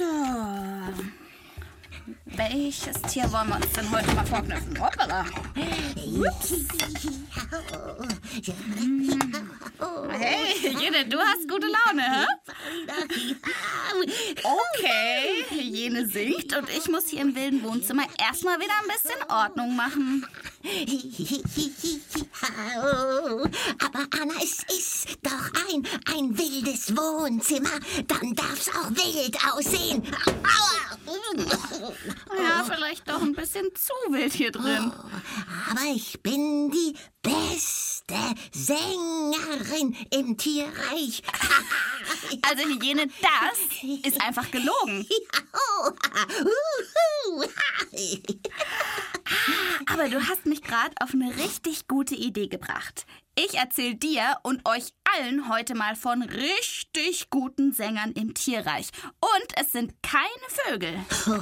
So. Welches Tier wollen wir uns denn heute mal vorknüpfen? Hoppala. Ups. Hey, Jene, du hast gute Laune, hä? Okay, Jene singt und ich muss hier im wilden Wohnzimmer erstmal wieder ein bisschen Ordnung machen. Aber Anna, es ist doch ein wildes Wohnzimmer. Dann darf's auch wild aussehen. Ja, vielleicht doch ein bisschen zu wild hier drin. Aber ich bin die beste Sängerin im Tierreich. Also Hygiene, das ist einfach gelogen. Aber du hast mich gerade auf eine richtig gute Idee gebracht. Ich erzähle dir und euch allen heute mal von richtig guten Sängern im Tierreich. Und es sind keine Vögel.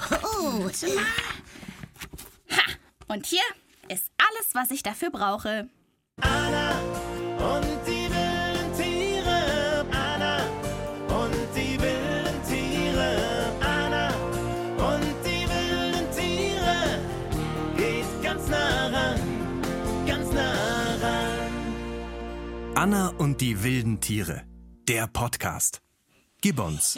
Ha! Und hier ist alles, was ich dafür brauche. Anna und die wilden Tiere. Anna und die wilden Tiere. Anna und die wilden Tiere. Geht ganz nah ran, ganz nah ran. Anna und die wilden Tiere. Der Podcast. Gibbons.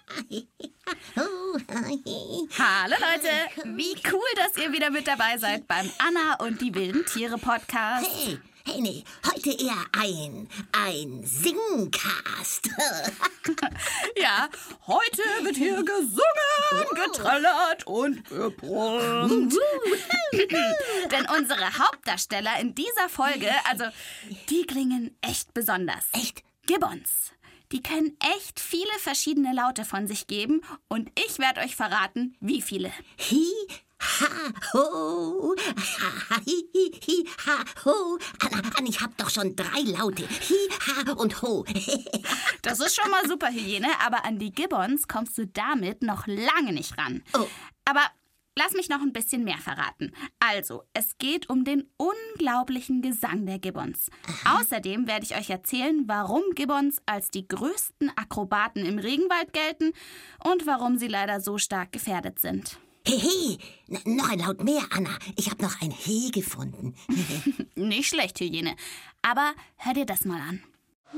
Hallo Leute, wie cool, dass ihr wieder mit dabei seid beim Anna und die wilden Tiere Podcast. Hey, nee, heute eher ein Singcast. Ja, heute wird hier gesungen, getrellert und gebrummt. Denn unsere Hauptdarsteller in dieser Folge, also die klingen echt besonders. Echt? Gibbons. Die können echt viele verschiedene Laute von sich geben und ich werde euch verraten, wie viele. Hi, ha, ho, ha, hi, ha, ho. Anna, ich hab doch schon 3 Laute. Hi, ha und ho. Das ist schon mal super, Hygiene, aber an die Gibbons kommst du damit noch lange nicht ran. Oh. Aber lass mich noch ein bisschen mehr verraten. Also, es geht um den unglaublichen Gesang der Gibbons. Außerdem werde ich euch erzählen, warum Gibbons als die größten Akrobaten im Regenwald gelten und warum sie leider so stark gefährdet sind. Hey, noch ein Laut mehr, Anna. Ich hab noch ein He gefunden. Nicht schlecht, Hygiene. Aber hör dir das mal an.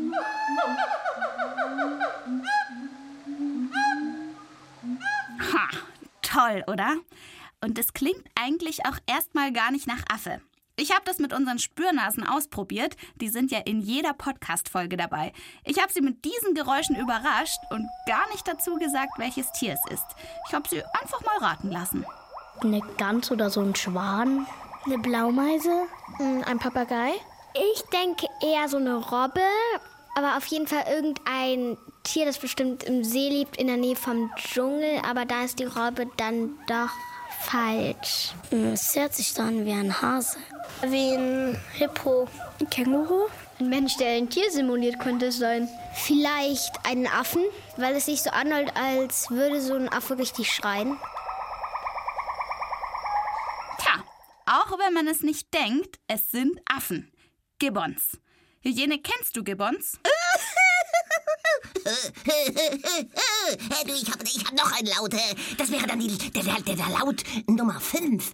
Ha, toll, oder? Und es klingt eigentlich auch erstmal gar nicht nach Affe. Ich habe das mit unseren Spürnasen ausprobiert. Die sind ja in jeder Podcast-Folge dabei. Ich habe sie mit diesen Geräuschen überrascht und gar nicht dazu gesagt, welches Tier es ist. Ich habe sie einfach mal raten lassen. Eine Gans oder so ein Schwan? Eine Blaumeise? Ein Papagei? Ich denke eher so eine Robbe, aber auf jeden Fall irgendein Tier, das bestimmt im See lebt, in der Nähe vom Dschungel. Aber da ist die Robbe dann doch falsch. Es hört sich so an wie ein Hase. Wie ein Hippo. Ein Känguru? Ein Mensch, der ein Tier simuliert, könnte es sein. Vielleicht einen Affen, weil es sich so anhört, als würde so ein Affe richtig schreien. Tja, auch wenn man es nicht denkt, es sind Affen. Gibbons. Hygiene, kennst du Gibbons? Du, ich hab noch einen Laut. Das wäre dann der Laut Nummer 5.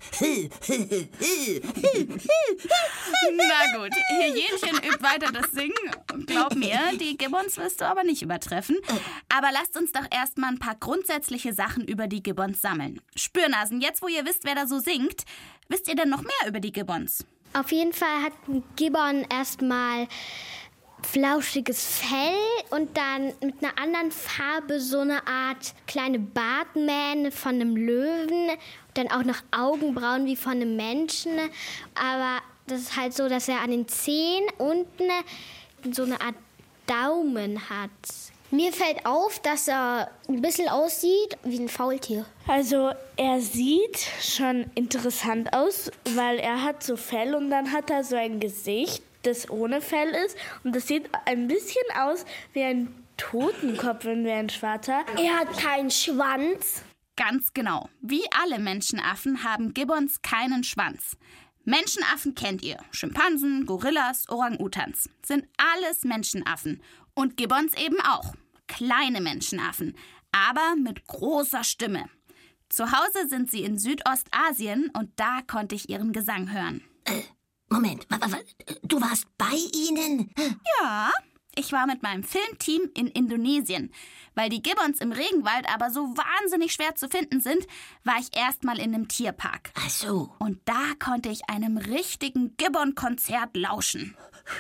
Na gut, Hygienchen übt weiter das Singen. Glaub mir, die Gibbons wirst du aber nicht übertreffen. Aber lasst uns doch erstmal ein paar grundsätzliche Sachen über die Gibbons sammeln. Spürnasen, jetzt wo ihr wisst, wer da so singt, wisst ihr denn noch mehr über die Gibbons? Auf jeden Fall hat ein Gibbon erstmal flauschiges Fell und dann mit einer anderen Farbe so eine Art kleine Bartmähne von einem Löwen. Dann auch noch Augenbrauen wie von einem Menschen. Aber das ist halt so, dass er an den Zehen unten so eine Art Daumen hat. Mir fällt auf, dass er ein bisschen aussieht wie ein Faultier. Also er sieht schon interessant aus, weil er hat so Fell und dann hat er so ein Gesicht, das ohne Fell ist. Und das sieht ein bisschen aus wie ein Totenkopf, wenn wir ein schwarzer. Er hat keinen Schwanz. Ganz genau. Wie alle Menschenaffen haben Gibbons keinen Schwanz. Menschenaffen kennt ihr. Schimpansen, Gorillas, Orang-Utans. Sind alles Menschenaffen. Und Gibbons eben auch. Kleine Menschenaffen. aber mit großer Stimme. Zu Hause sind sie in Südostasien und da konnte ich ihren Gesang hören. Moment, du warst bei ihnen? Ja, ich war mit meinem Filmteam in Indonesien. Weil die Gibbons im Regenwald aber so wahnsinnig schwer zu finden sind, war ich erstmal in einem Tierpark. Ach so. Und da konnte ich einem richtigen Gibbon-Konzert lauschen.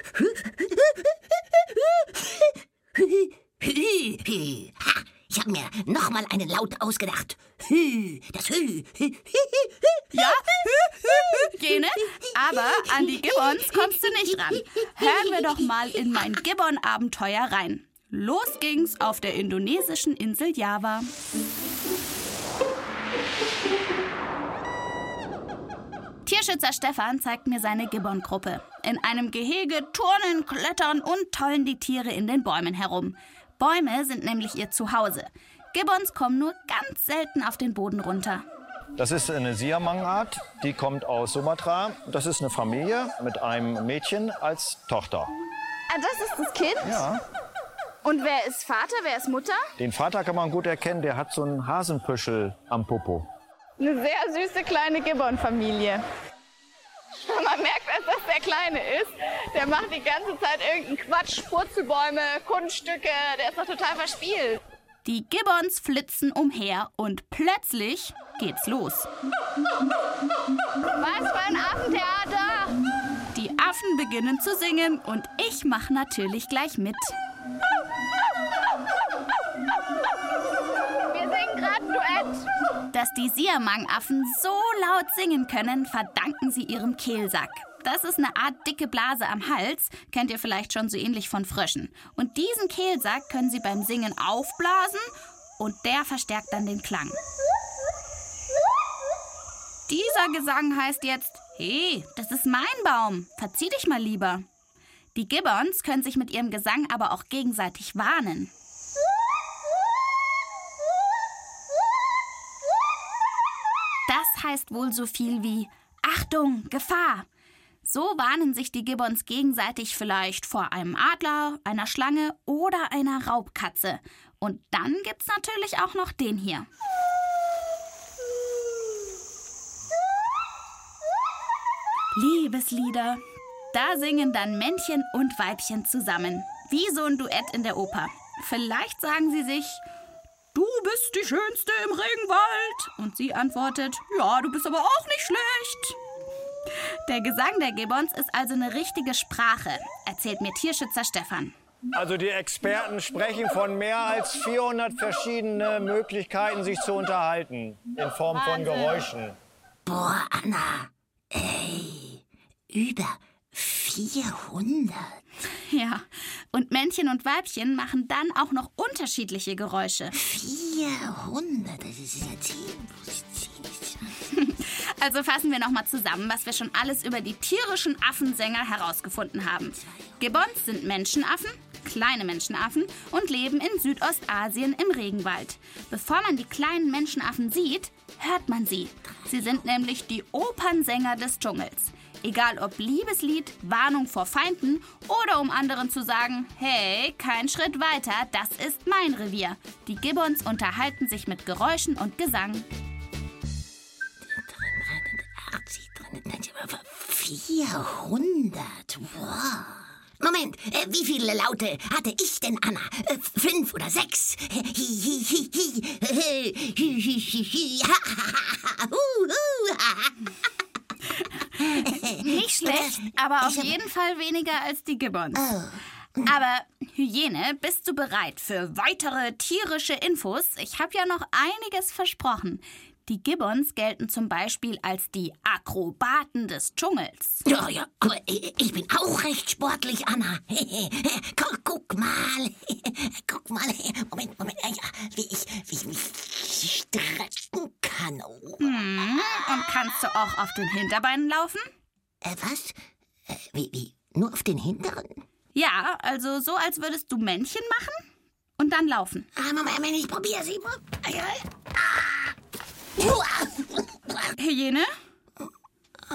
Ha, ich habe mir nochmal einen Laut ausgedacht. Hü, das Hü. Ja, Jene, aber an die Gibbons kommst du nicht ran. Hören wir doch mal in mein Gibbon-Abenteuer rein. Los ging's auf der indonesischen Insel Java. Tierschützer Stefan zeigt mir seine Gibbon-Gruppe. In einem Gehege turnen, klettern und tollen die Tiere in den Bäumen herum. Bäume sind nämlich ihr Zuhause. Gibbons kommen nur ganz selten auf den Boden runter. Das ist eine Siamang-Art, die kommt aus Sumatra. Das ist eine Familie mit einem Mädchen als Tochter. Ah, das ist das Kind? Ja. Und wer ist Vater, wer ist Mutter? Den Vater kann man gut erkennen, der hat so einen Hasenpüschel am Popo. Eine sehr süße kleine Gibbon-Familie. Man merkt, dass das der Kleine ist. Der macht die ganze Zeit irgendeinen Quatsch, Purzelbäume, Kunststücke, der ist doch total verspielt. Die Gibbons flitzen umher und plötzlich geht's los. Was für ein Affentheater! Die Affen beginnen zu singen und ich mache natürlich gleich mit. Wir singen gerade Duett. Dass die Siamang-Affen so laut singen können, verdanken sie ihrem Kehlsack. Das ist eine Art dicke Blase am Hals, kennt ihr vielleicht schon so ähnlich von Fröschen. Und diesen Kehlsack können sie beim Singen aufblasen und der verstärkt dann den Klang. Dieser Gesang heißt jetzt, hey, das ist mein Baum, verzieh dich mal lieber. Die Gibbons können sich mit ihrem Gesang aber auch gegenseitig warnen. Das heißt wohl so viel wie Achtung, Gefahr. So warnen sich die Gibbons gegenseitig vielleicht vor einem Adler, einer Schlange oder einer Raubkatze. Und dann gibt's natürlich auch noch den hier. Liebeslieder. Da singen dann Männchen und Weibchen zusammen. Wie so ein Duett in der Oper. Vielleicht sagen sie sich, du bist die Schönste im Regenwald. Und sie antwortet, ja, du bist aber auch nicht schlecht. Der Gesang der Gibbons ist also eine richtige Sprache, erzählt mir Tierschützer Stefan. Also die Experten sprechen von mehr als 400 verschiedene Möglichkeiten, sich zu unterhalten. In Form von Geräuschen. Boah, Anna, über 400. Ja, und Männchen und Weibchen machen dann auch noch unterschiedliche Geräusche. 400, das ist ja ziemlich. Also fassen wir nochmal zusammen, was wir schon alles über die tierischen Affensänger herausgefunden haben. Gibbons sind Menschenaffen, kleine Menschenaffen und leben in Südostasien im Regenwald. Bevor man die kleinen Menschenaffen sieht, hört man sie. Sie sind nämlich die Opernsänger des Dschungels. Egal ob Liebeslied, Warnung vor Feinden oder um anderen zu sagen, hey, kein Schritt weiter, das ist mein Revier. Die Gibbons unterhalten sich mit Geräuschen und Gesang. 400, wow. Moment, wie viele Laute hatte ich denn, Anna? 5 oder 6? Nicht schlecht, aber auf jeden Fall weniger als die Gibbons. Aber Hyäne, bist du bereit für weitere tierische Infos? Ich habe ja noch einiges versprochen. Die Gibbons gelten zum Beispiel als die Akrobaten des Dschungels. Ja, aber ich bin auch recht sportlich, Anna. Guck mal. Moment, wie ich mich strecken kann. Und kannst du auch auf den Hinterbeinen laufen? Was? Wie? Nur auf den hinteren? Ja, also so, als würdest du Männchen machen und dann laufen. Moment, ich probiere sie. Hyäne?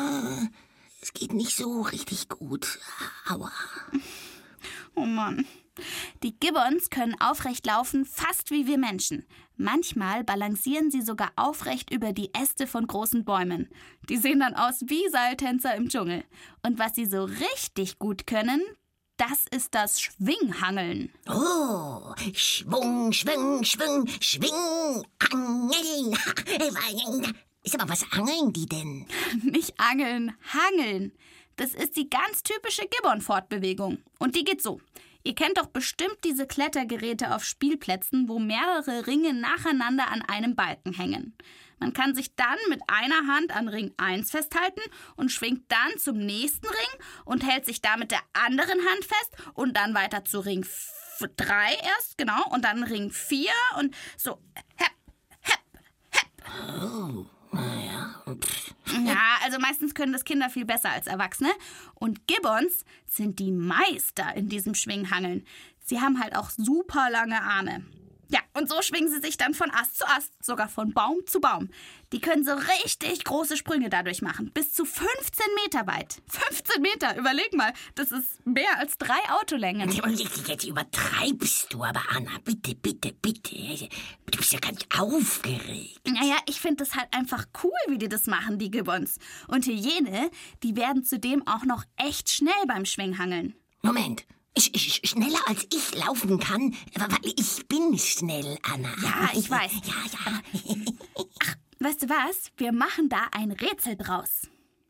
Es geht nicht so richtig gut. Aua. Oh Mann. Die Gibbons können aufrecht laufen, fast wie wir Menschen. Manchmal balancieren sie sogar aufrecht über die Äste von großen Bäumen. Die sehen dann aus wie Seiltänzer im Dschungel. Und was sie so richtig gut können, das ist das Schwinghangeln. Oh, Schwung, Schwung, Schwung, Schwing, Angeln. Ist aber, was angeln die denn? Nicht angeln, hangeln. Das ist die ganz typische Gibbon-Fortbewegung. Und die geht so. Ihr kennt doch bestimmt diese Klettergeräte auf Spielplätzen, wo mehrere Ringe nacheinander an einem Balken hängen. Man kann sich dann mit einer Hand an Ring 1 festhalten und schwingt dann zum nächsten Ring und hält sich da mit der anderen Hand fest und dann weiter zu Ring 3 erst, genau, und dann Ring 4 und so. Hepp, hepp, hepp. Oh, naja. Ja, also meistens können das Kinder viel besser als Erwachsene. Und Gibbons sind die Meister in diesem Schwinghangeln. Sie haben halt auch super lange Arme. Ja, und so schwingen sie sich dann von Ast zu Ast, sogar von Baum zu Baum. Die können so richtig große Sprünge dadurch machen, bis zu 15 Meter weit. 15 Meter, überleg mal, das ist mehr als 3 Autolängen. Jetzt übertreibst du aber, Anna. Bitte, bitte, bitte. Du bist ja ganz aufgeregt. Naja, ich finde das halt einfach cool, wie die das machen, die Gibbons. Und Hyäne, die werden zudem auch noch echt schnell beim Schwinghangeln. Moment. Schneller als ich laufen kann, weil ich bin schnell, Anna. Ja, ich weiß. Ja. Ach, weißt du was? Wir machen da ein Rätsel draus.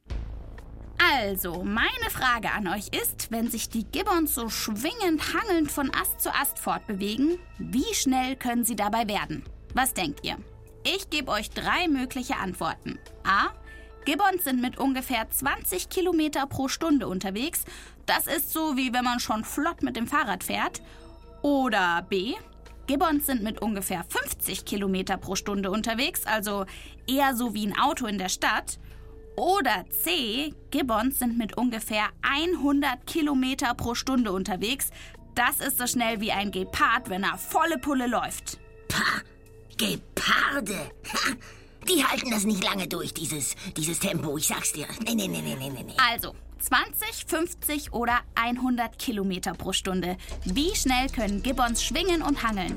Also, meine Frage an euch ist, wenn sich die Gibbons so schwingend hangelnd von Ast zu Ast fortbewegen, wie schnell können sie dabei werden? Was denkt ihr? Ich gebe euch 3 mögliche Antworten. A. Gibbons sind mit ungefähr 20 Kilometer pro Stunde unterwegs. Das ist so, wie wenn man schon flott mit dem Fahrrad fährt. Oder B. Gibbons sind mit ungefähr 50 Kilometer pro Stunde unterwegs, also eher so wie ein Auto in der Stadt. Oder C. Gibbons sind mit ungefähr 100 Kilometer pro Stunde unterwegs. Das ist so schnell wie ein Gepard, wenn er volle Pulle läuft. Pah, Geparde. Ha. Die halten das nicht lange durch, dieses Tempo, ich sag's dir. Nee. Also, 20, 50 oder 100 Kilometer pro Stunde. Wie schnell können Gibbons schwingen und hangeln?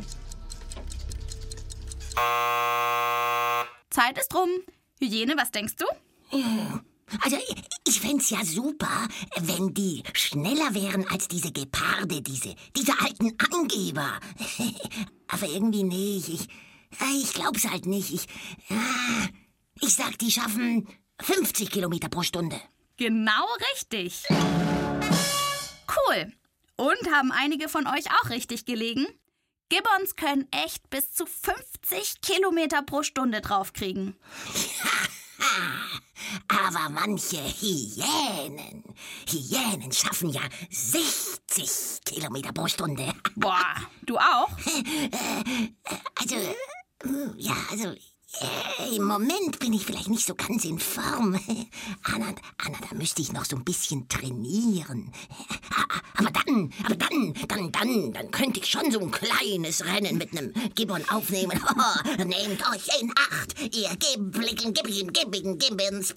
Zeit ist rum. Hyäne, was denkst du? Also, ich fänd's ja super, wenn die schneller wären als diese Geparde, diese alten Angeber. Aber irgendwie nicht. Ich glaub's halt nicht. Ich sag, die schaffen 50 Kilometer pro Stunde. Genau richtig. Cool. Und haben einige von euch auch richtig gelegen? Gibbons können echt bis zu 50 Kilometer pro Stunde draufkriegen. Aber manche Hyänen schaffen ja 60 Kilometer pro Stunde. Boah, du auch? Im Moment bin ich vielleicht nicht so ganz in Form. Anna, da müsste ich noch so ein bisschen trainieren. Aber dann könnte ich schon so ein kleines Rennen mit einem Gibbon aufnehmen. Oh, nehmt euch in Acht, ihr Gibbons.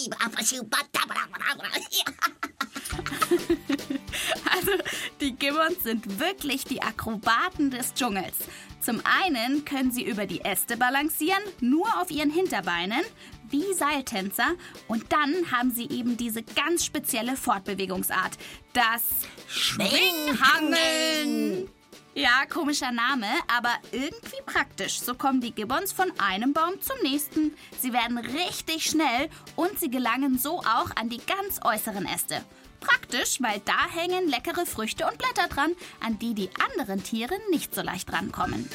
Also, die Gibbons sind wirklich die Akrobaten des Dschungels. Zum einen können sie über die Äste balancieren, nur auf ihren Hinterbeinen, wie Seiltänzer. Und dann haben sie eben diese ganz spezielle Fortbewegungsart, das Schwinghangeln. Ja, komischer Name, aber irgendwie praktisch. So kommen die Gibbons von einem Baum zum nächsten. Sie werden richtig schnell und sie gelangen so auch an die ganz äußeren Äste. Praktisch, weil da hängen leckere Früchte und Blätter dran, an die die anderen Tiere nicht so leicht rankommen.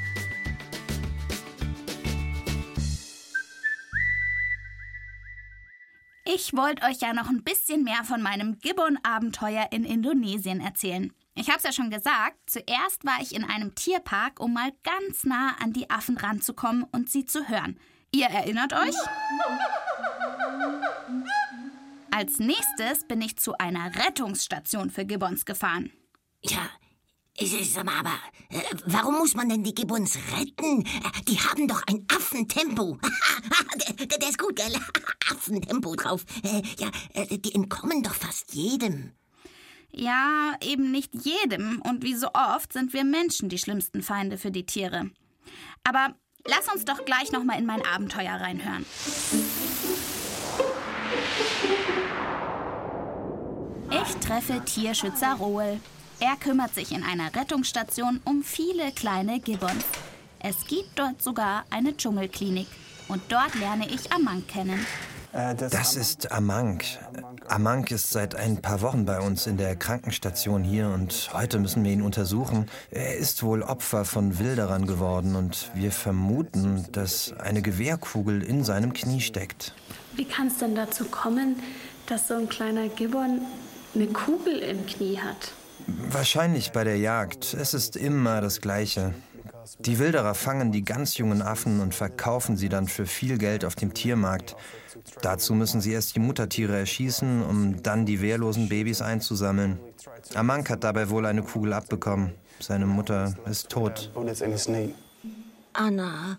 Ich wollte euch ja noch ein bisschen mehr von meinem Gibbon-Abenteuer in Indonesien erzählen. Ich habe es ja schon gesagt, zuerst war ich in einem Tierpark, um mal ganz nah an die Affen ranzukommen und sie zu hören. Ihr erinnert euch? Als nächstes bin ich zu einer Rettungsstation für Gibbons gefahren. Ja, aber warum muss man denn die Gibbons retten? Die haben doch ein Affentempo. Der ist gut, gell? Affentempo drauf. Die entkommen doch fast jedem. Ja, eben nicht jedem. Und wie so oft sind wir Menschen die schlimmsten Feinde für die Tiere. Aber lass uns doch gleich noch mal in mein Abenteuer reinhören. Ich treffe Tierschützer Roel. Er kümmert sich in einer Rettungsstation um viele kleine Gibbons. Es gibt dort sogar eine Dschungelklinik. Und dort lerne ich Amank kennen. Das ist Amank. Amank ist seit ein paar Wochen bei uns in der Krankenstation hier und heute müssen wir ihn untersuchen. Er ist wohl Opfer von Wilderern geworden und wir vermuten, dass eine Gewehrkugel in seinem Knie steckt. Wie kann es denn dazu kommen, dass so ein kleiner Gibbon eine Kugel im Knie hat? Wahrscheinlich bei der Jagd. Es ist immer das Gleiche. Die Wilderer fangen die ganz jungen Affen und verkaufen sie dann für viel Geld auf dem Tiermarkt. Dazu müssen sie erst die Muttertiere erschießen, um dann die wehrlosen Babys einzusammeln. Amank hat dabei wohl eine Kugel abbekommen. Seine Mutter ist tot. Anna,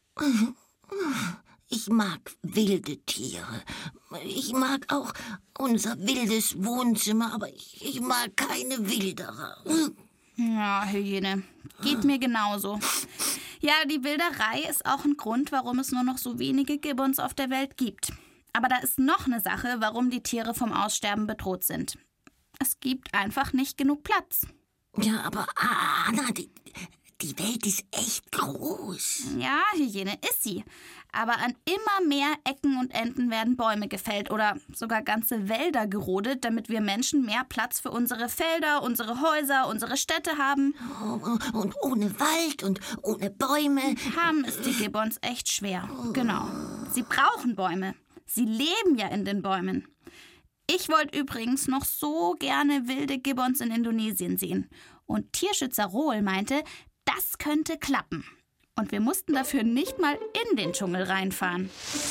ich mag wilde Tiere. Ich mag auch unser wildes Wohnzimmer, aber ich mag keine Wilderer. Ja, Hyäne. Geht mir genauso. Ja, die Wilderei ist auch ein Grund, warum es nur noch so wenige Gibbons auf der Welt gibt. Aber da ist noch eine Sache, warum die Tiere vom Aussterben bedroht sind. Es gibt einfach nicht genug Platz. Ja, aber Anna, die Welt ist echt groß. Ja, Hyäne ist sie. Aber an immer mehr Ecken und Enden werden Bäume gefällt oder sogar ganze Wälder gerodet, damit wir Menschen mehr Platz für unsere Felder, unsere Häuser, unsere Städte haben. Und ohne Wald und ohne Bäume. Haben es die Gibbons echt schwer. Genau. Sie brauchen Bäume. Sie leben ja in den Bäumen. Ich wollte übrigens noch so gerne wilde Gibbons in Indonesien sehen. Und Tierschützer Roel meinte, das könnte klappen. Und wir mussten dafür nicht mal in den Dschungel reinfahren.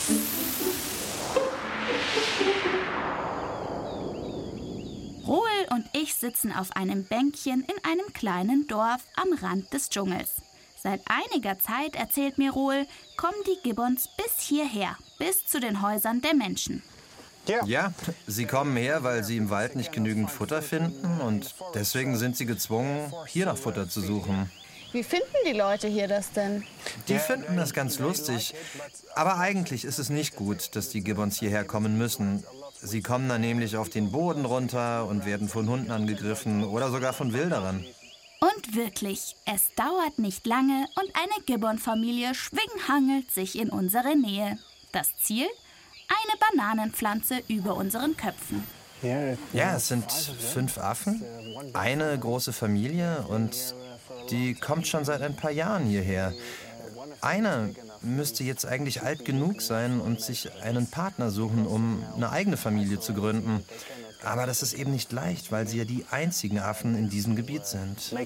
Roel und ich sitzen auf einem Bänkchen in einem kleinen Dorf am Rand des Dschungels. Seit einiger Zeit, erzählt mir Roel, kommen die Gibbons bis hierher, bis zu den Häusern der Menschen. Ja, sie kommen her, weil sie im Wald nicht genügend Futter finden und deswegen sind sie gezwungen, hier nach Futter zu suchen. Wie finden die Leute hier das denn? Die finden das ganz lustig. Aber eigentlich ist es nicht gut, dass die Gibbons hierher kommen müssen. Sie kommen dann nämlich auf den Boden runter und werden von Hunden angegriffen oder sogar von Wilderern. Und wirklich, es dauert nicht lange und eine Gibbon-Familie schwinghangelt sich in unsere Nähe. Das Ziel? Eine Bananenpflanze über unseren Köpfen. Ja, es sind 5 Affen, eine große Familie und die kommt schon seit ein paar Jahren hierher. Einer müsste jetzt eigentlich alt genug sein und sich einen Partner suchen, um eine eigene Familie zu gründen. Aber das ist eben nicht leicht, weil sie ja die einzigen Affen in diesem Gebiet sind.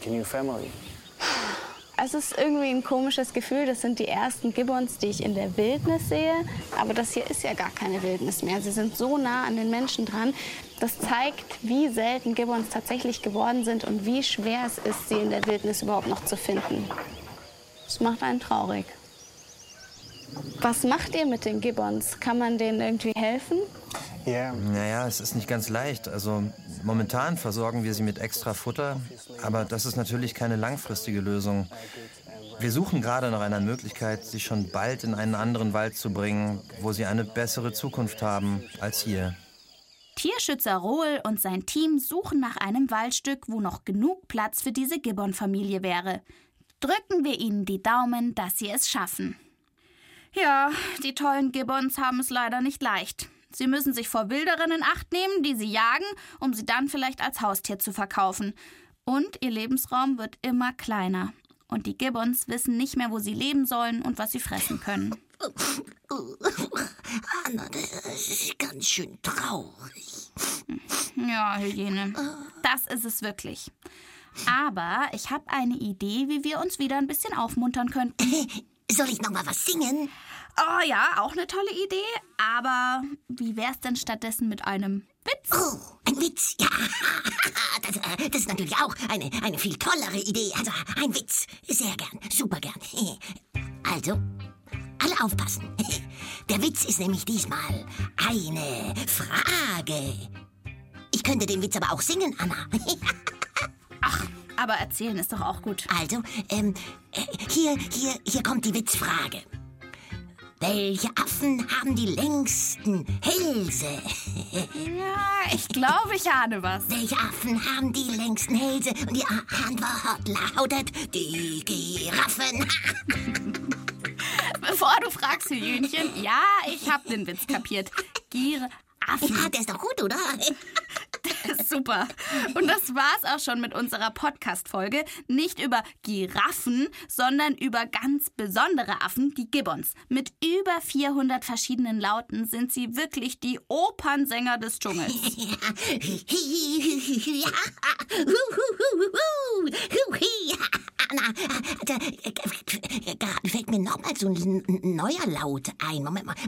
Es ist irgendwie ein komisches Gefühl. Das sind die ersten Gibbons, die ich in der Wildnis sehe. Aber das hier ist ja gar keine Wildnis mehr. Sie sind so nah an den Menschen dran. Das zeigt, wie selten Gibbons tatsächlich geworden sind und wie schwer es ist, sie in der Wildnis überhaupt noch zu finden. Das macht einen traurig. Was macht ihr mit den Gibbons? Kann man denen irgendwie helfen? Naja, es ist nicht ganz leicht. Also momentan versorgen wir sie mit extra Futter, aber das ist natürlich keine langfristige Lösung. Wir suchen gerade nach einer Möglichkeit, sie schon bald in einen anderen Wald zu bringen, wo sie eine bessere Zukunft haben als hier. Tierschützer Roel und sein Team suchen nach einem Waldstück, wo noch genug Platz für diese Gibbon-Familie wäre. Drücken wir ihnen die Daumen, dass sie es schaffen. Ja, die tollen Gibbons haben es leider nicht leicht. Sie müssen sich vor Wilderern in Acht nehmen, die sie jagen, um sie dann vielleicht als Haustier zu verkaufen. Und ihr Lebensraum wird immer kleiner. Und die Gibbons wissen nicht mehr, wo sie leben sollen und was sie fressen können. Anna, das ist ganz schön traurig. Ja, Hyäne, das ist es wirklich. Aber ich habe eine Idee, wie wir uns wieder ein bisschen aufmuntern könnten. Soll ich noch mal was singen? Oh ja, auch eine tolle Idee. Aber wie wär's denn stattdessen mit einem Witz? Oh, ein Witz, ja. Das ist natürlich auch eine viel tollere Idee. Also ein Witz, sehr gern, super gern. Also, alle aufpassen. Der Witz ist nämlich diesmal eine Frage. Ich könnte den Witz aber auch singen, Anna. Ach, aber erzählen ist doch auch gut. Also, hier kommt die Witzfrage. Welche Affen haben die längsten Hälse? Ja, ich glaube, ich ahne was. Welche Affen haben die längsten Hälse? Und die Antwort lautet die Giraffen. Bevor du fragst, Hühnchen, ja, ich hab den Witz kapiert. Giraffen. Ja, der ist doch gut, oder? Super. Und das war's auch schon mit unserer Podcast-Folge. Nicht über Giraffen, sondern über ganz besondere Affen, die Gibbons. Mit über 400 verschiedenen Lauten sind sie wirklich die Opernsänger des Dschungels. Anna, gerade fällt mir noch mal so ein neuer Laut ein. Moment mal.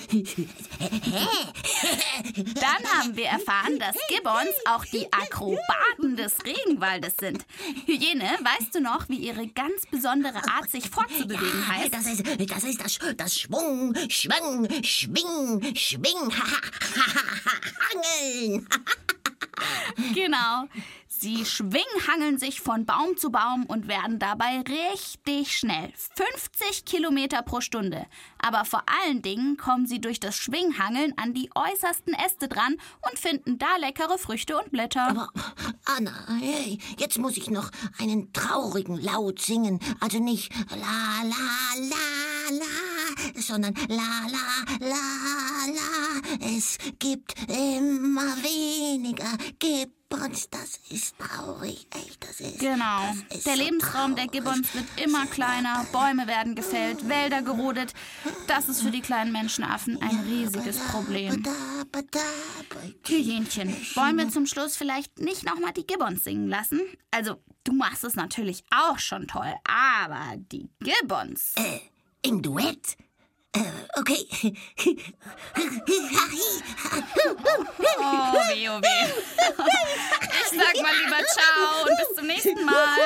Dann haben wir erfahren, dass Gibbons auch die Akrobaten des Regenwaldes sind. Hyäne, weißt du noch, wie ihre ganz besondere Art, sich fortzubewegen heißt? Das ist das Schwung, Schwing, Hangeln. Genau. Sie schwinghangeln sich von Baum zu Baum und werden dabei richtig schnell. 50 Kilometer pro Stunde. Aber vor allen Dingen kommen sie durch das Schwinghangeln an die äußersten Äste dran und finden da leckere Früchte und Blätter. Aber Anna, hey, jetzt muss ich noch einen traurigen Laut singen. Also nicht la la la la, sondern la la la la. Es gibt immer weniger Gibbons, das ist traurig, echt, das ist. Genau. Das ist Der so Lebensraum traurig. der Gibbons wird immer kleiner, Bäume werden gefällt, Wälder gerodet. Das ist für die kleinen Menschenaffen ein riesiges Problem. Hyänchen, wollen wir zum Schluss vielleicht nicht nochmal die Gibbons singen lassen? Also, du machst es natürlich auch schon toll, aber die Gibbons... Im Duett? Okay. Oh weh, oh weh. Ich sag mal lieber ciao und bis zum nächsten Mal.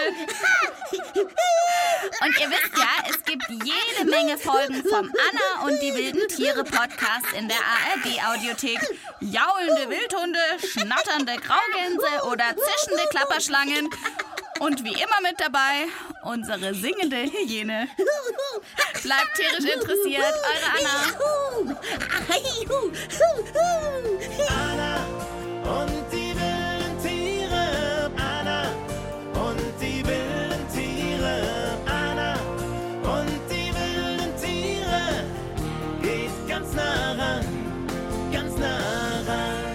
Und ihr wisst ja, es gibt jede Menge Folgen vom Anna und die wilden Tiere Podcast in der ARD-Audiothek. Jaulende Wildhunde, schnatternde Graugänse oder zischende Klapperschlangen. Und wie immer mit dabei, unsere singende Hyäne. Bleibt tierisch interessiert, eure Anna. Anna und die wilden Tiere. Anna und die wilden Tiere. Anna und die wilden Tiere. Geht ganz nah ran, ganz nah ran.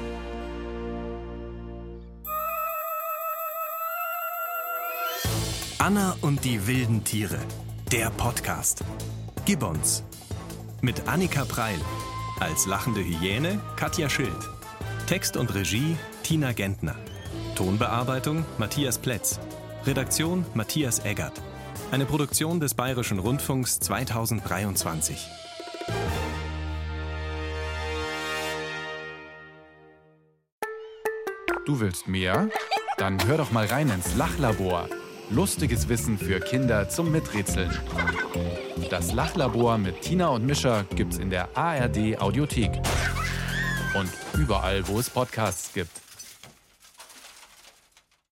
Anna und die wilden Tiere. Der Podcast. Gibbons. Mit Annika Preil. Als lachende Hyäne Katja Schild. Text und Regie Tina Gentner. Tonbearbeitung Matthias Plätz. Redaktion Matthias Eggert. Eine Produktion des Bayerischen Rundfunks 2023. Du willst mehr? Dann hör doch mal rein ins Lachlabor. Lustiges Wissen für Kinder zum Miträtseln. Das Lachlabor mit Tina und Mischa gibt's in der ARD Audiothek. Und überall, wo es Podcasts gibt.